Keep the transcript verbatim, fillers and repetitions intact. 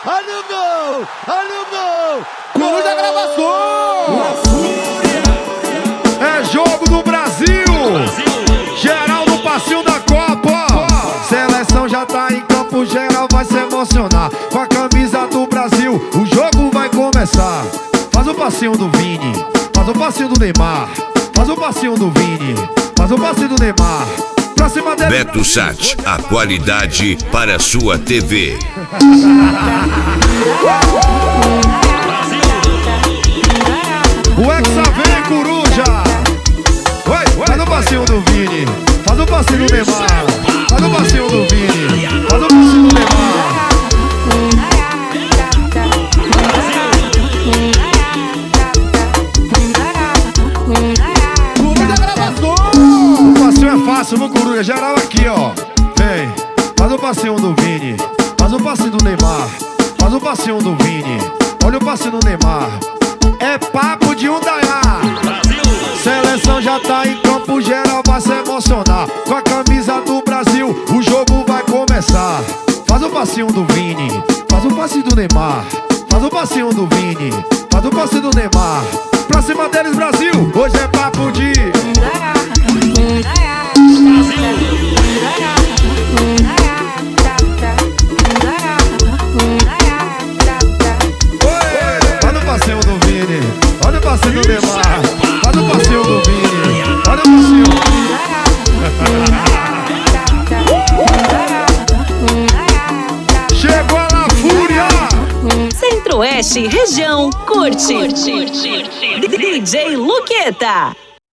Olha o gol! Olha o gol! Coruja da gravação! É jogo do Brasil! Geral no passinho da Copa! Seleção já tá em campo, geral vai se emocionar. Com a camisa do Brasil, o jogo vai começar. Faz o passinho do Vini, faz o passinho do Neymar. Faz o passinho do Vini, faz o passinho do Neymar. Pra cima dele, Beto Sat, a qualidade para sua T V. O Hexa vem, coruja! Oi, faz o passinho do Vini, faz o passinho do Neymar. Faz o passinho do Vini, faz o passinho do Neymar. O passinho é fácil, no coruja, geral aqui, ó. Vem, faz o passinho do Vini, faz o passinho do Neymar. Faz o passinho do Vini, olha o passinho do Neymar. É papo de um Dayá. Seleção já tá em campo, geral vai se emocionar. Com a camisa do Brasil, o jogo vai começar. Faz o passinho do Vini, faz o passinho do Neymar. Faz o passinho do Vini, faz o passinho do Neymar. Pra cima deles, Brasil, hoje é papo de... Olha o passinho do Vini, olha o passinho do Neymar. Olha o passinho do Vini, olha o passinho. Chegou a La Fúria. Centro-Oeste, região, curte. D J Luqueta.